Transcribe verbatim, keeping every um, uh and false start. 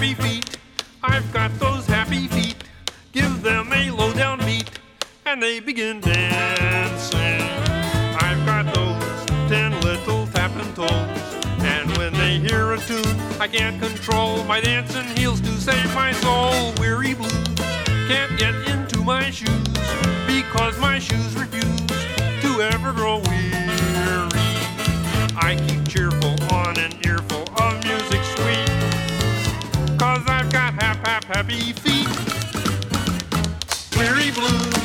happy feet. I've got those happy feet. Give them a low down beat and they begin dancing. I've got those ten little tapping toes, and when they hear a tune I can't control my dancing heels to save my soul. Weary blues can't get into my shoes because my shoes refuse to ever grow weary. I keep cheerful on an earful of music sweet, cause I've got hap hap happy feet. Weary blues